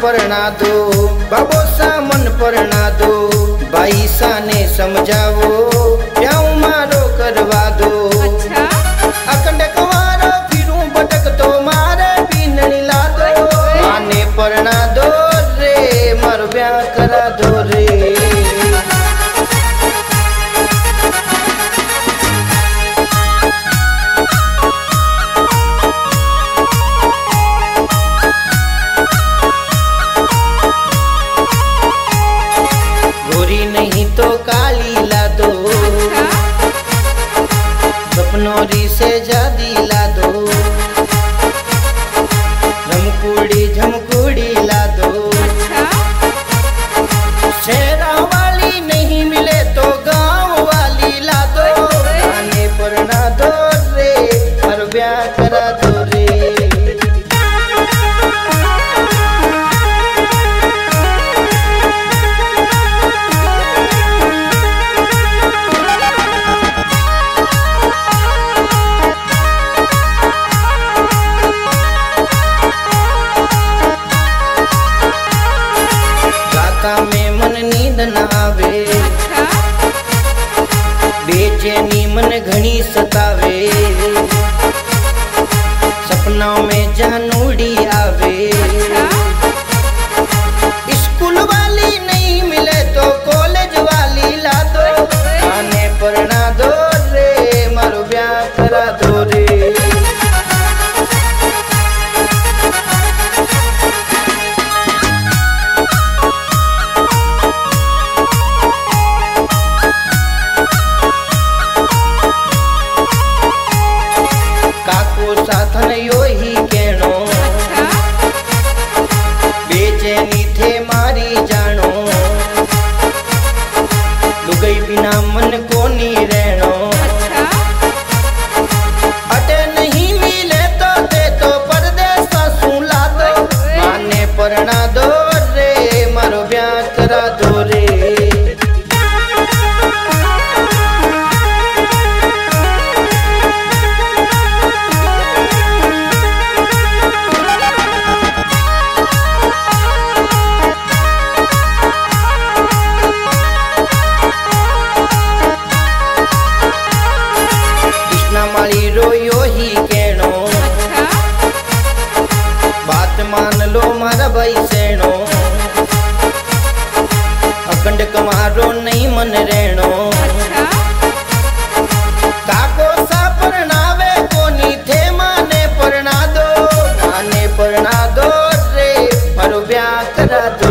परना दो, बाबो सा मन परना दो, भाई सा ने समझावो, ब्याह मारो करवा दो। अच्छा? अखंड कुंवारो फिरूं भटक तो मारे बीननी ला दो, माने परना दो रे मारो ब्याह करा दो रे। गोरी नहीं तो काली ला दो, सपनोरी से जादी ला दो, झमकुड़ी ला दो। शहरा वाली नहीं मिले तो गांव वाली ला दो, आने परना दो रे और ब्याह करा दो रे। में मन नींद न आवे, बेचैनी मन घनी सतावे, सपनों में जानूड़ी आवे। स्कूल वाली नहीं मिले तो कॉलेज वाली ला दो, आने परना दो रे मारो ब्याह करा दो रे। साथन यो ही कहनो, बेचैनी थे मारी जानो, लुगाई बिना मन को नी रहनो। अटे नहीं मिले तो दे तो परदेस सुला दो, माने परना दो रे मारो ब्याह करा दो रे। यो ही कहनो, बात मान लो मारा भाई सेनो, अखंड कुंवारो नहीं मन रहनो। काको सा परनावे कोनी थे माने परना दो, माने परना दो रे मारो ब्याह करा दो।